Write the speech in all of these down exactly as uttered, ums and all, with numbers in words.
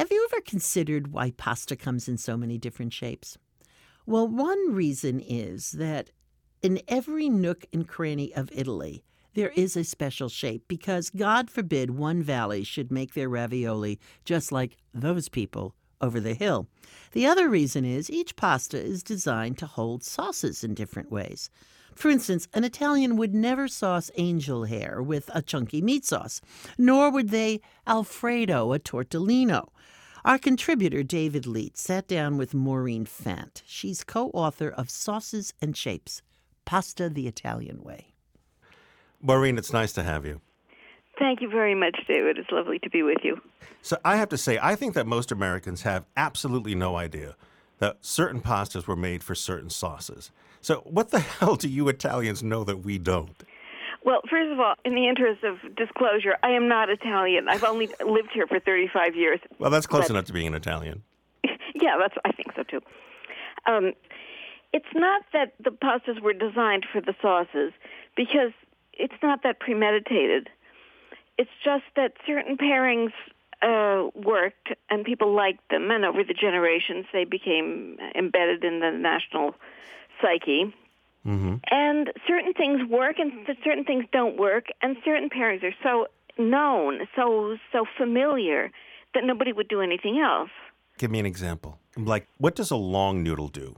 Have you ever considered why pasta comes in so many different shapes? Well, one reason is that in every nook and cranny of Italy, there is a special shape because God forbid one valley should make their ravioli just like those people over the hill. The other reason is each pasta is designed to hold sauces in different ways. For instance, an Italian would never sauce angel hair with a chunky meat sauce, nor would they Alfredo a tortellino. Our contributor, David Leet, sat down with Maureen Fant. She's co-author of Sauces and Shapes, Pasta the Italian Way. Maureen, it's nice to have you. Thank you very much, David. It's lovely to be with you. So I have to say, I think that most Americans have absolutely no idea that certain pastas were made for certain sauces. So what the hell do you Italians know that we don't? Well, first of all, in the interest of disclosure, I am not Italian. I've only lived here for thirty-five years. Well, that's close but, enough to being an Italian. Yeah, that's. I think so, too. Um, it's not that the pastas were designed for the sauces, because it's not that premeditated. It's just that certain pairings uh, worked, and people liked them, and over the generations, they became embedded in the national psyche. Mm-hmm. And certain things work and certain things don't work, and certain pairings are so known, so so familiar, that nobody would do anything else. Give me an example. Like, what does a long noodle do?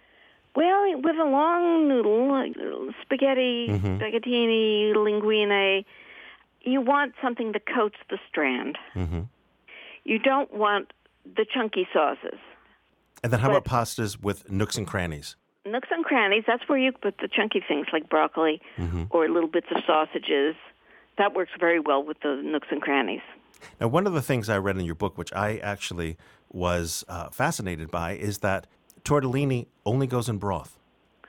Well, with a long noodle, like spaghetti, mm-hmm. spaghettini, linguine, you want something that coats the strand. Mm-hmm. You don't want the chunky sauces. And then how but, about pastas with nooks and crannies? Nooks and crannies, that's where you put the chunky things like broccoli mm-hmm. or little bits of sausages. That works very well with the nooks and crannies. Now, one of the things I read in your book, which I actually was uh, fascinated by, is that tortellini only goes in broth.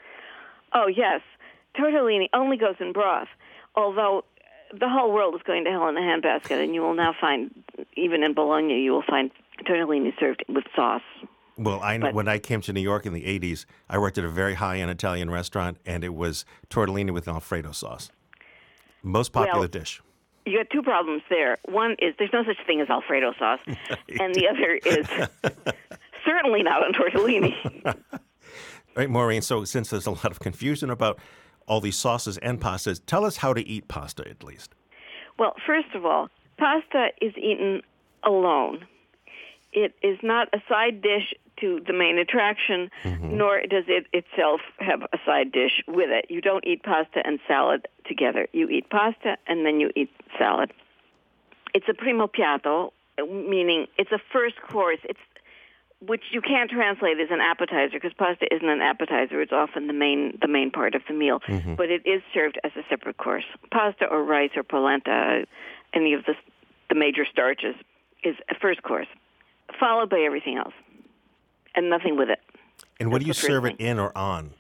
Oh, yes. Tortellini only goes in broth, although the whole world is going to hell in a handbasket, and you will now find, even in Bologna, you will find tortellini served with sauce. Well, I But, when I came to New York in the eighties, I worked at a very high-end Italian restaurant, and it was tortellini with Alfredo sauce. Most popular well, dish. You got two problems there. One is there's no such thing as Alfredo sauce, and the other is certainly not on tortellini. Right, Maureen, so since there's a lot of confusion about all these sauces and pastas, tell us how to eat pasta, at least. Well, first of all, pasta is eaten alone. It is not a side dish to the main attraction, mm-hmm. nor does it itself have a side dish with it. You don't eat pasta and salad together. You eat pasta and then you eat salad. It's a primo piatto, meaning it's a first course. It's which you can't translate as an appetizer because pasta isn't an appetizer. It's often the main the main part of the meal, mm-hmm. but it is served as a separate course. Pasta or rice or polenta, any of the the major starches, is a first course, followed by everything else, and nothing with it. And what do you That's the serve first it thing. in or on?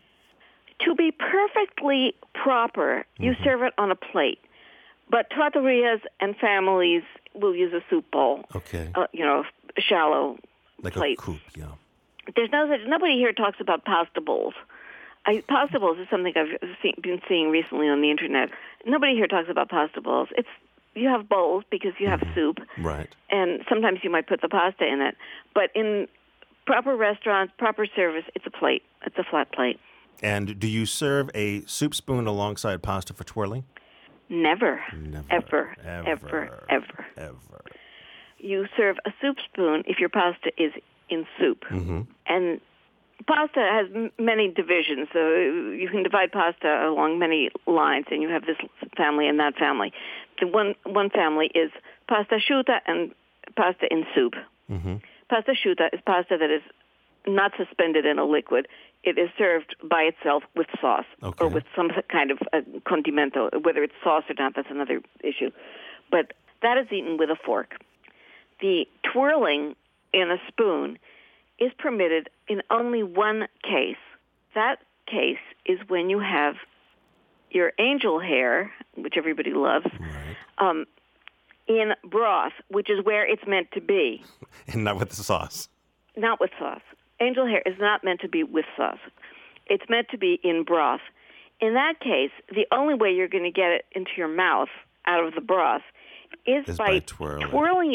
To be perfectly proper, you mm-hmm. serve it on a plate. But trattorias and families will use a soup bowl. Okay. Uh, you know, a shallow Like plate. a coupe, yeah. There's no nobody here talks about pasta bowls. I, pasta bowls is something I've seen, been seeing recently on the internet. Nobody here talks about pasta bowls. It's you have bowls because you have mm-hmm. soup, right? And sometimes you might put the pasta in it. But in proper restaurants, proper service, it's a plate. It's a flat plate. And do you serve a soup spoon alongside pasta for twirling? Never, Never, ever, ever, ever, ever. ever. You serve a soup spoon if your pasta is in soup. Mm-hmm. And pasta has m- many divisions. So you can divide pasta along many lines, and you have this family and that family. The one one family is pasta asciutta and pasta in soup. Mm-hmm. Pasta asciutta is pasta that is not suspended in a liquid. It is served by itself with sauce okay. or with some kind of uh, condimento. Whether it's sauce or not, that's another issue. But that is eaten with a fork. The twirling in a spoon is permitted in only one case. That case is when you have your angel hair, which everybody loves, right. um, in broth, which is where it's meant to be. And not with the sauce. Not with sauce. Angel hair is not meant to be with sauce. It's meant to be in broth. In that case, the only way you're going to get it into your mouth out of the broth is, is by, by twirling. twirling it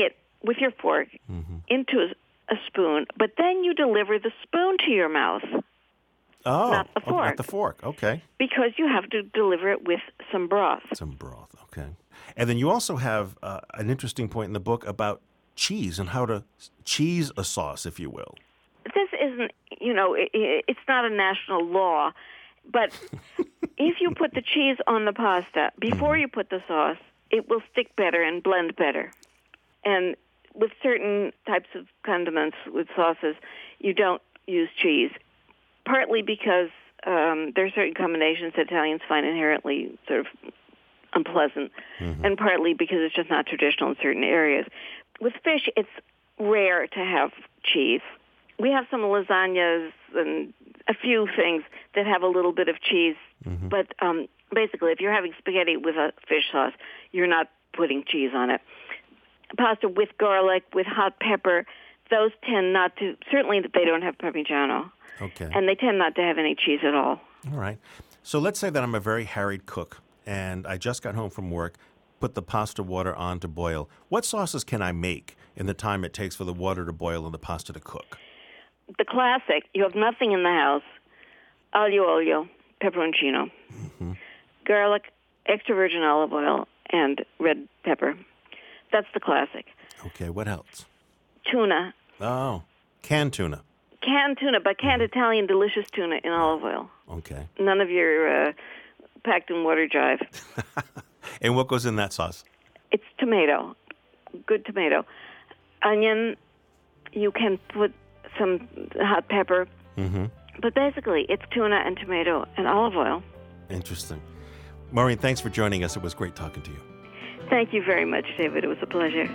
with your fork mm-hmm. into a, a spoon, but then you deliver the spoon to your mouth. Oh, not the fork. Oh, not the fork. Okay. Because you have to deliver it with some broth. Some broth. Okay. And then you also have uh, an interesting point in the book about cheese and how to cheese a sauce, if you will. This isn't, you know, it, it's not a national law, but if you put the cheese on the pasta before mm. you put the sauce, it will stick better and blend better. And with certain types of condiments, with sauces, you don't use cheese, partly because um, there are certain combinations that Italians find inherently sort of unpleasant, mm-hmm. and partly because it's just not traditional in certain areas. With fish, it's rare to have cheese. We have some lasagnas and a few things that have a little bit of cheese, mm-hmm. but um, basically, if you're having spaghetti with a fish sauce, you're not putting cheese on it. Pasta with garlic, with hot pepper, those tend not to, certainly they don't have Parmigiano. Okay. And they tend not to have any cheese at all. All right. So let's say that I'm a very harried cook, and I just got home from work, put the pasta water on to boil. What sauces can I make in the time it takes for the water to boil and the pasta to cook? The classic, you have nothing in the house, aglio olio, peperoncino, mm-hmm. garlic, extra virgin olive oil, and red pepper. That's the classic. Okay, what else? Tuna. Oh, canned tuna. Canned tuna, but canned mm-hmm. Italian delicious tuna in olive oil. Okay. None of your uh, packed in water jive. And what goes in that sauce? It's tomato, good tomato. Onion, you can put some hot pepper. Mm-hmm. But basically, it's tuna and tomato and olive oil. Interesting. Maureen, thanks for joining us. It was great talking to you. Thank you very much, David. It was a pleasure.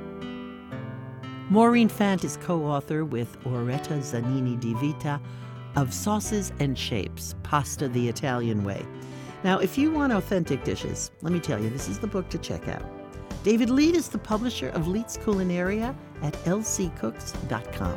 Maureen Fant is co-author with Oretta Zanini Di Vita of Sauces and Shapes, Pasta the Italian Way. Now, if you want authentic dishes, let me tell you, this is the book to check out. David Lead is the publisher of Leit's Culinaria at l c cooks dot com.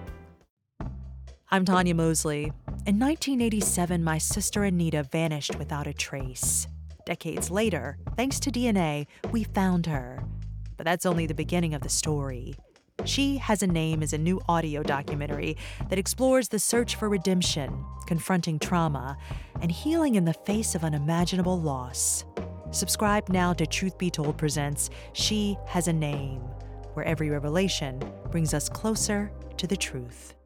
I'm Tanya Mosley. In nineteen eighty-seven, my sister Anita vanished without a trace. Decades later, thanks to D N A, we found her. But that's only the beginning of the story. She Has a Name is a new audio documentary that explores the search for redemption, confronting trauma, and healing in the face of unimaginable loss. Subscribe now to Truth Be Told presents She Has a Name, where every revelation brings us closer to the truth.